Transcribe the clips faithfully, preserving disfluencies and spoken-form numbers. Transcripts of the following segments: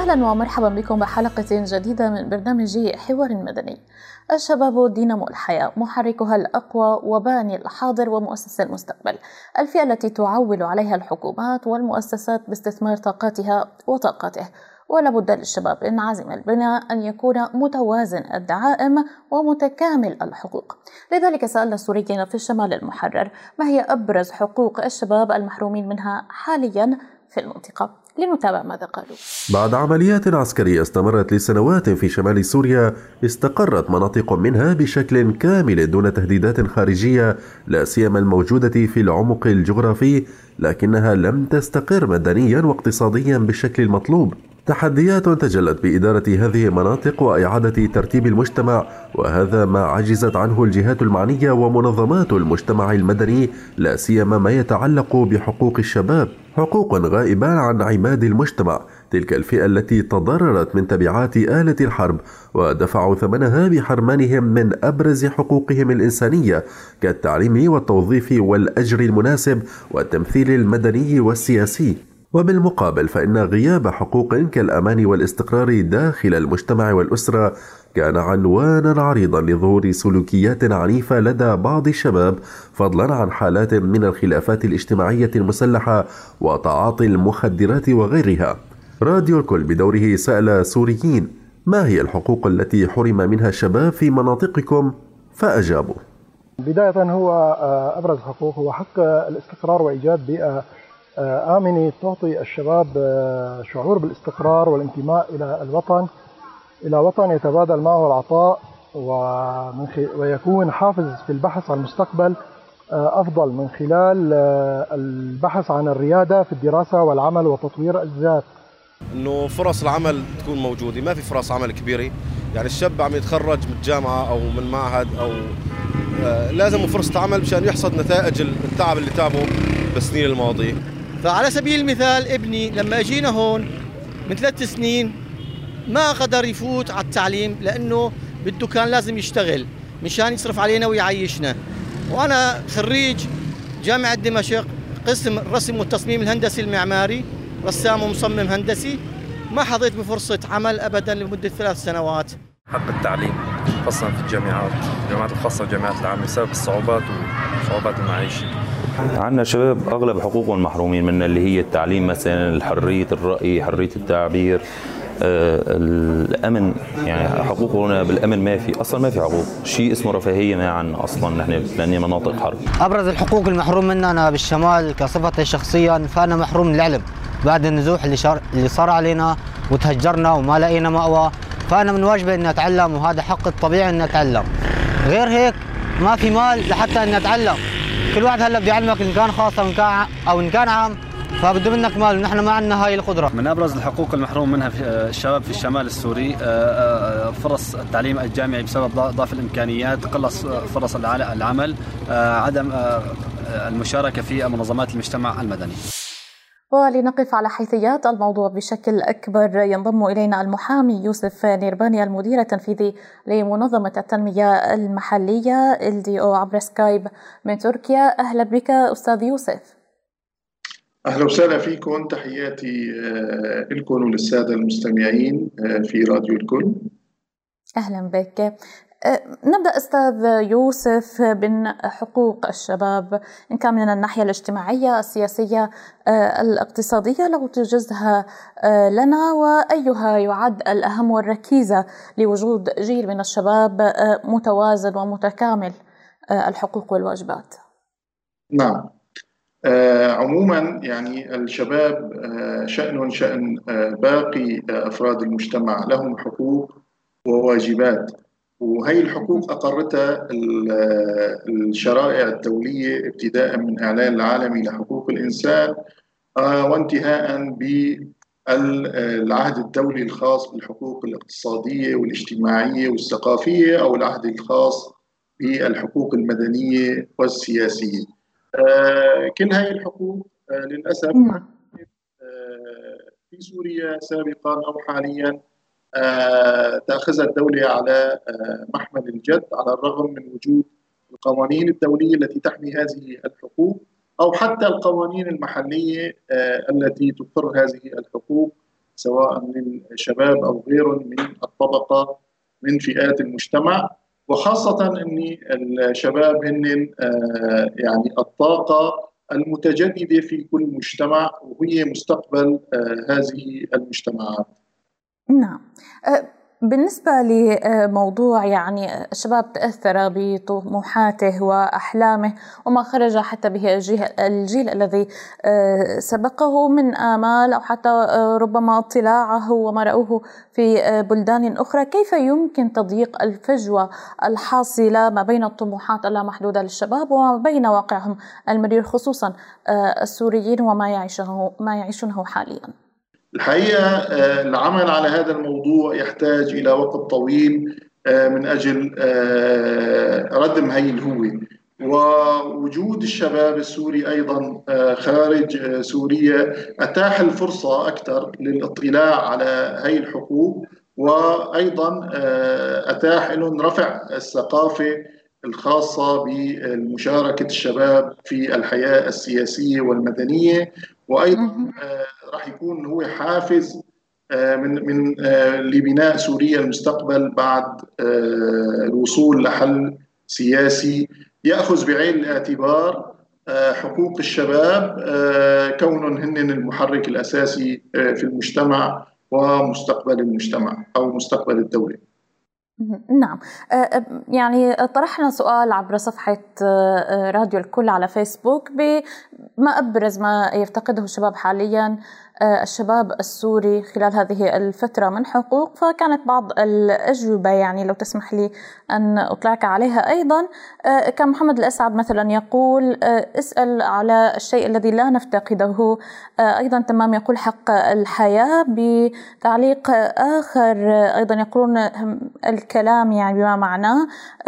أهلا ومرحبا بكم بحلقة جديدة من برنامج حوار مدني. الشباب دينامو الحياة، محركها الأقوى وباني الحاضر ومؤسس المستقبل، الفئة التي تعول عليها الحكومات والمؤسسات باستثمار طاقاتها وطاقته. ولا بد للشباب إن عزم البناء أن يكون متوازن الدعائم ومتكامل الحقوق. لذلك سألنا السوريين في الشمال المحرر ما هي أبرز حقوق الشباب المحرومين منها حاليا في المنطقة. لنتابع ماذا قالوا. بعد عمليات عسكرية استمرت لسنوات في شمال سوريا، استقرت مناطق منها بشكل كامل دون تهديدات خارجية، لا سيما الموجودة في العمق الجغرافي، لكنها لم تستقر مدنيا واقتصاديا بالشكل المطلوب. تحديات تجلت بإدارة هذه المناطق وإعادة ترتيب المجتمع، وهذا ما عجزت عنه الجهات المعنية ومنظمات المجتمع المدني، لا سيما ما يتعلق بحقوق الشباب، حقوق غائبة عن عماد المجتمع، تلك الفئة التي تضررت من تبعات آلة الحرب ودفعوا ثمنها بحرمانهم من أبرز حقوقهم الإنسانية كالتعليم والتوظيف والأجر المناسب والتمثيل المدني والسياسي. وبالمقابل فإن غياب حقوق كالأمان والاستقرار داخل المجتمع والأسرة كان عنوانا عريضا لظهور سلوكيات عنيفة لدى بعض الشباب، فضلا عن حالات من الخلافات الاجتماعية المسلحة وتعاطي المخدرات وغيرها. راديو الكل بدوره سأل سوريين ما هي الحقوق التي حرم منها الشباب في مناطقكم، فأجابوا. بداية هو أبرز حقوق هو حق الاستقرار وإيجاد بيئة آمنة تعطي الشباب شعور بالاستقرار والانتماء إلى الوطن، إلى وطن يتبادل معه العطاء ويكون حافز في البحث عن المستقبل أفضل من خلال البحث عن الريادة في الدراسة والعمل وتطوير الذات. إنه فرص العمل تكون موجودة، ما في فرص عمل كبيرة، يعني الشاب عم يتخرج من الجامعة أو من معهد أو لازم فرصة عمل مشان يحصد نتائج التعب اللي تعبه بالسنين الماضية. فعلى سبيل المثال ابني لما اجينا هون من ثلاث سنين ما قدر يفوت على التعليم لأنه بده كان لازم يشتغل مشان يصرف علينا ويعيشنا، وأنا خريج جامعة دمشق قسم الرسم والتصميم الهندسي المعماري، رسام ومصمم هندسي، ما حظيت بفرصة عمل أبدا لمدة ثلاث سنوات. حق التعليم خاصة في الجامعات، الجامعات الخاصة والجامعات العامة بسبب الصعوبات وصعوبات المعيشة. عندنا شباب أغلب حقوقهم محرومين منها، اللي هي التعليم مثلا، حرية الرأي، حرية التعبير، آه، الأمن، يعني حقوقنا بالأمن ما في أصلا، ما في حقوق، شيء اسمه رفاهية ما عنا أصلا نحن لأني مناطق حرب. أبرز الحقوق المحروم منها أنا بالشمال كصفتي شخصيا، فأنا محروم من العلم بعد النزوح اللي, شار... اللي صار علينا وتهجرنا وما لقينا مأوى، فأنا من واجبي أن أتعلم وهذا حق الطبيعي أن أتعلم. غير هيك ما في مال لحتى أن أتعلم، كل واحد هلا بده يعلمك إن كان خاص أو إن كان أو إن كان عام، فبده منك مال ونحن ما عندنا هاي القدرة. من أبرز الحقوق المحروم منها في الشباب في الشمال السوري فرص التعليم الجامعي بسبب ضعف الإمكانيات، قلص فرص العمل، عدم المشاركة في منظمات المجتمع المدني. ولنقف على حيثيات الموضوع بشكل أكبر ينضم إلينا المحامي يوسف نيرباني المدير التنفيذي لمنظمة التنمية المحلية إل دي أو عبر سكايب من تركيا. أهلا بك أستاذ يوسف. أهلا وسهلا فيكم، تحياتي لكم وللسادة المستمعين في راديو الكل. أهلا بك. نبدأ أستاذ يوسف من حقوق الشباب، إن كان من الناحية الاجتماعية، السياسية، الاقتصادية، لو تجزها لنا، وأيها يعد الأهم والركيزة لوجود جيل من الشباب متوازن ومتكامل الحقوق والواجبات؟ نعم، آه عموما يعني الشباب آه شأن شأن آه باقي أفراد المجتمع، لهم حقوق وواجبات، وهي الحقوق أقرتها الشرائع الدولية ابتداء من الإعلان العالمي لحقوق الإنسان آه وانتهاء بالعهد الدولي الخاص بالحقوق الاقتصادية والاجتماعية والثقافية، أو العهد الخاص بالحقوق المدنية والسياسية. آه كل هذه الحقوق آه للأسف آه في سوريا سابقا أو حاليا آه تأخذها الدولة على آه محمل الجد، على الرغم من وجود القوانين الدولية التي تحمي هذه الحقوق، أو حتى القوانين المحلية آه التي تقر هذه الحقوق، سواء من شباب أو غيرهم من الطبقة من فئات المجتمع، وخاصة أن الشباب هن يعني الطاقة المتجددة في كل مجتمع، وهي مستقبل هذه المجتمعات. نعم. بالنسبة لموضوع يعني الشباب تأثر بطموحاته وأحلامه وما خرج حتى به الجيل, الجيل الذي سبقه من آمال أو حتى ربما اطلاعه وما رأوه في بلدان أخرى، كيف يمكن تضييق الفجوة الحاصلة ما بين الطموحات اللامحدودة للشباب وما بين واقعهم المرير خصوصا السوريين وما يعيشه ما يعيشونه حاليا؟ الحقيقة العمل على هذا الموضوع يحتاج إلى وقت طويل من أجل ردم هي الهوية، ووجود الشباب السوري أيضا خارج سوريا أتاح الفرصة أكثر للاطلاع على هي الحقوق، وأيضا أتاح لهم رفع الثقافة الخاصة بمشاركة الشباب في الحياة السياسية والمدنية، وأيضا راح يكون هو حافز من من لبناء سوريا المستقبل بعد الوصول لحل سياسي يأخذ بعين الاعتبار حقوق الشباب كونهم هن المحرك الأساسي في المجتمع ومستقبل المجتمع أو مستقبل الدولة. نعم، يعني طرحنا سؤال عبر صفحة راديو الكل على فيسبوك بما أبرز ما يفتقده الشباب حاليا الشباب السوري خلال هذه الفترة من حقوق، فكانت بعض الأجوبة يعني لو تسمح لي أن أطلعك عليها أيضا. كان محمد الأسعد مثلا يقول اسأل على الشيء الذي لا نفتقده. أيضا تمام يقول حق الحياة. بتعليق آخر أيضا يقولون الكلام يعني بما معناه،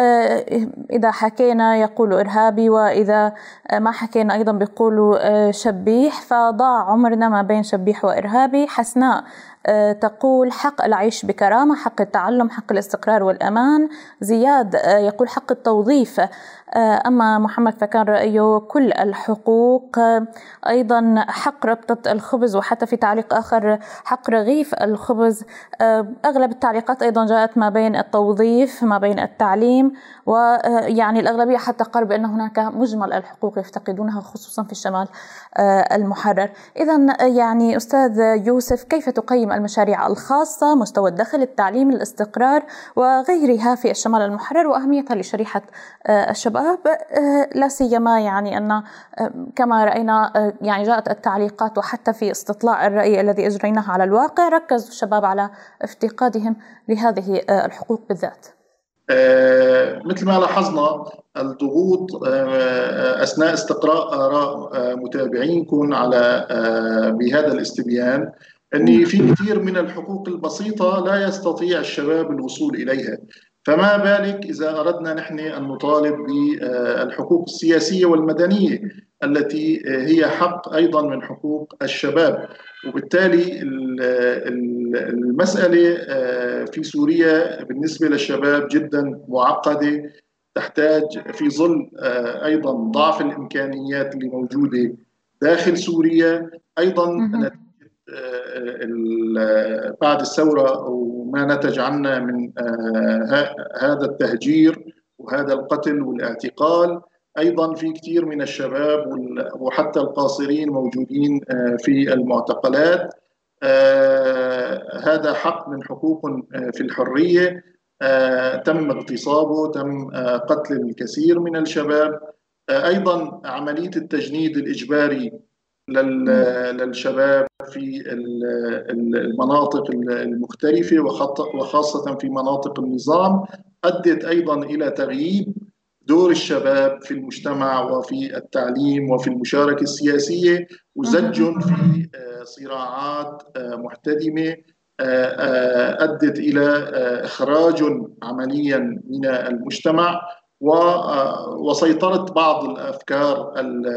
إذا حكينا يقولوا إرهابي، وإذا ما حكينا أيضا بيقولوا شبيح، فضاع عمرنا ما بين شبيح وإرهابي. حسناء تقول حق العيش بكرامة، حق التعلم، حق الاستقرار والأمان. زياد يقول حق التوظيف. أما محمد فكان رأيه كل الحقوق. أيضا حق ربطة الخبز، وحتى في تعليق آخر حق رغيف الخبز. أغلب التعليقات أيضا جاءت ما بين التوظيف ما بين التعليم، ويعني الأغلبية حتى قال بأن هناك مجمل الحقوق يفتقدونها خصوصا في الشمال المحرر. إذن يعني أستاذ يوسف، كيف تقيم المشاريع الخاصة، مستوى الدخل، التعليم، الاستقرار وغيرها في الشمال المحرر وأهميتها لشريحة الشباب، لا سيما يعني أن كما رأينا يعني جاءت التعليقات وحتى في استطلاع الرأي الذي أجريناه على الواقع ركز الشباب على افتقادهم لهذه الحقوق بالذات. مثل ما لاحظنا الضغوط أثناء استقراء آراء متابعينكم على بهذا الاستبيان أن في كثير من الحقوق البسيطة لا يستطيع الشباب الوصول إليها، فما بالك إذا أردنا نحن أن نطالب بالحقوق السياسية والمدنية التي هي حق أيضا من حقوق الشباب. وبالتالي المسألة في سوريا بالنسبة للشباب جدا معقدة، تحتاج في ظل أيضا ضعف الإمكانيات اللي موجودة داخل سوريا، أيضا بعد الثورة وما نتج عنها من هذا التهجير وهذا القتل والاعتقال، أيضا في كثير من الشباب وحتى القاصرين موجودين في المعتقلات. هذا حق من حقوق في الحرية تم اغتصابه، تم قتل الكثير من الشباب. أيضا عملية التجنيد الإجباري للشباب في المناطق المختلفة وخاصة في مناطق النظام أدت أيضا إلى تغييب دور الشباب في المجتمع وفي التعليم وفي المشاركة السياسية، وزجهم في صراعات محتدمة أدت إلى إخراج عمليا من المجتمع وسيطرة بعض الأفكار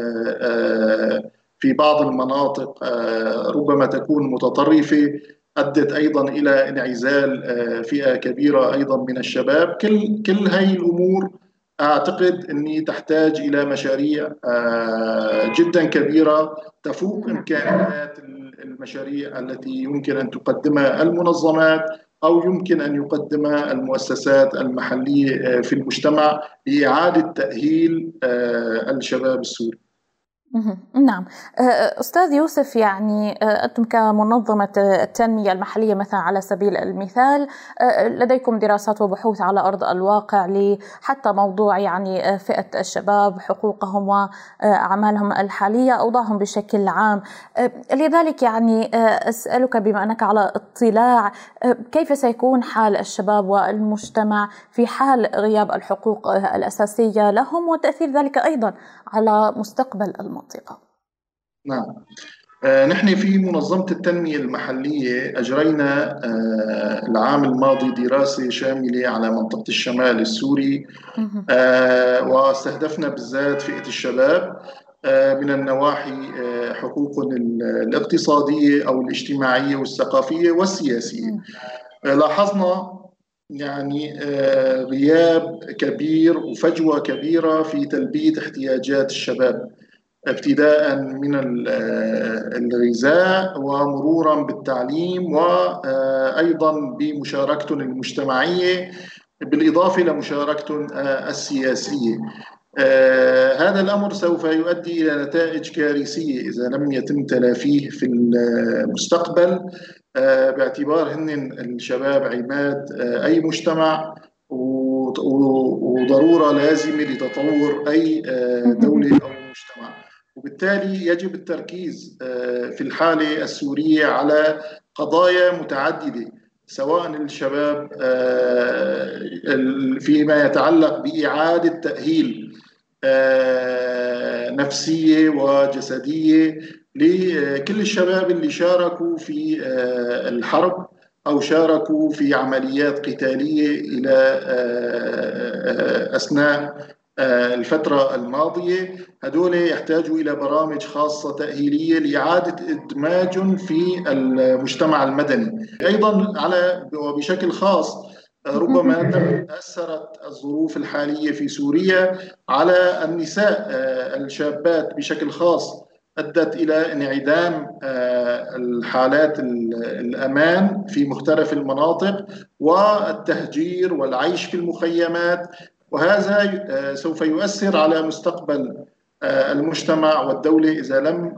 في بعض المناطق ربما تكون متطرفة، أدت أيضا إلى انعزال فئة كبيرة أيضا من الشباب. كل كل هاي الأمور أعتقد أني تحتاج إلى مشاريع جدا كبيرة تفوق إمكانيات المشاريع التي يمكن أن تقدمها المنظمات أو يمكن أن يقدمها المؤسسات المحلية في المجتمع لإعادة تأهيل الشباب السوري. نعم أستاذ يوسف، يعني أنتم كمنظمة التنمية المحلية مثلا على سبيل المثال لديكم دراسات وبحوث على أرض الواقع لحتى موضوع يعني فئة الشباب، حقوقهم وأعمالهم الحالية، أوضاعهم بشكل عام. لذلك يعني أسألك بما أنك على اطلاع، كيف سيكون حال الشباب والمجتمع في حال غياب الحقوق الأساسية لهم وتأثير ذلك أيضا على مستقبل المنطقة؟ نعم، آه نحن في منظمة التنمية المحلية أجرينا آه العام الماضي دراسة شاملة على منطقة الشمال السوري، آه واستهدفنا بالذات فئة الشباب آه من النواحي آه حقوقهم الاقتصادية أو الاجتماعية والثقافية والسياسية. آه لاحظنا يعني آه غياب كبير وفجوة كبيرة في تلبية احتياجات الشباب، ابتداء من الغذاء ومرورا بالتعليم وأيضا بمشاركتهم المجتمعية بالإضافة لمشاركتهم السياسية. هذا الأمر سوف يؤدي إلى نتائج كارثية إذا لم يتم تلافيه في المستقبل، باعتبار هن الشباب عماد أي مجتمع وضرورة لازمة لتطور أي دولة أو مجتمع. وبالتالي يجب التركيز في الحالة السورية على قضايا متعددة، سواء الشباب فيما يتعلق بإعادة تأهيل نفسية وجسدية لكل الشباب اللي شاركوا في الحرب أو شاركوا في عمليات قتالية إلى أثناء الفترة الماضية. هدول يحتاجوا إلى برامج خاصة تأهيلية لإعادة إدماجهم في المجتمع المدني. أيضا على وبشكل خاص ربما تأثرت الظروف الحالية في سوريا على النساء الشابات بشكل خاص، أدت إلى انعدام الحالات الأمان في مختلف المناطق والتهجير والعيش في المخيمات، وهذا سوف يؤثر على مستقبل المجتمع والدولة إذا لم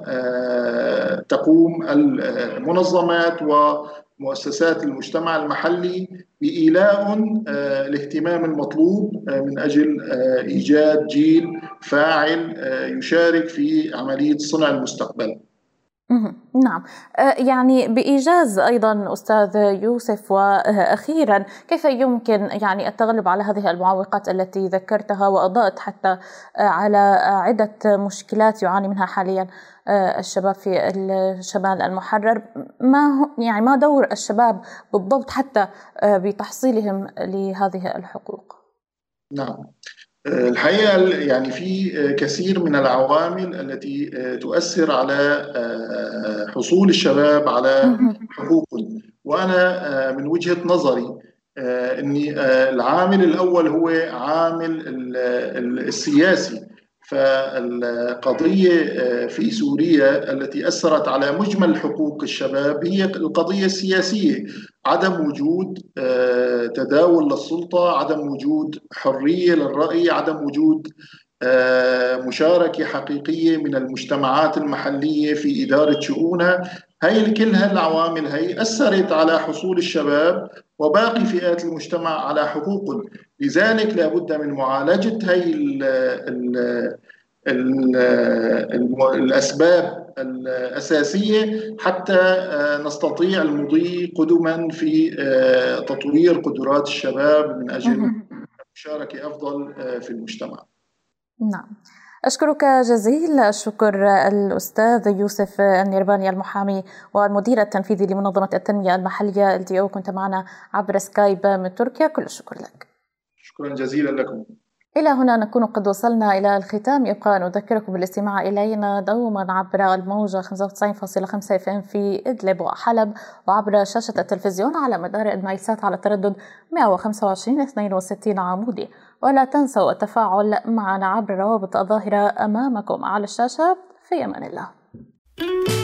تقوم المنظمات ومؤسسات المجتمع المحلي بإيلاء الاهتمام المطلوب من أجل إيجاد جيل فاعل يشارك في عملية صنع المستقبل. نعم، يعني بإيجاز أيضا أستاذ يوسف، وأخيرا كيف يمكن يعني التغلب على هذه المعوقات التي ذكرتها وأضاءت حتى على عدة مشكلات يعاني منها حاليا الشباب في الشمال المحرر؟ ما يعني ما دور الشباب بالضبط حتى بتحصيلهم لهذه الحقوق؟ نعم، الحقيقة يعني في كثير من العوامل التي تؤثر على حصول الشباب على حقوقهم، وأنا من وجهة نظري أن العامل الأول هو عامل السياسي. فالقضية في سوريا التي أثرت على مجمل حقوق الشباب هي القضية السياسية، عدم وجود تداول للسلطة، عدم وجود حرية للرأي، عدم وجود مشاركة حقيقية من المجتمعات المحلية في إدارة شؤونها. هاي كل هالعوامل هي أثرت على حصول الشباب وباقي فئات المجتمع على حقوقهم. لذلك لابد من معالجة هاي ال ال ال ال الأسباب الأساسية حتى نستطيع المضي قدما في تطوير قدرات الشباب من أجل مشاركة أفضل في المجتمع. نعم، أشكرك جزيل الشكر الأستاذ يوسف النيرباني، المحامي والمدير التنفيذي لمنظمة التنمية المحلية إل دي أو، كنت معنا عبر سكايب من تركيا. كل الشكر لك. شكرا جزيلا لكم. إلى هنا نكون قد وصلنا إلى الختام. يبقى نذكركم بالاستماع إلينا دوما عبر الموجة خمسة وتسعين فاصلة خمسة اف ام في إدلب وحلب، وعبر شاشة التلفزيون على مدار النايلسات على تردد مئة وخمسة وعشرين اثنين وستين عمودي. ولا تنسوا التفاعل معنا عبر روابط الظاهرة أمامكم على الشاشة. في أمان الله.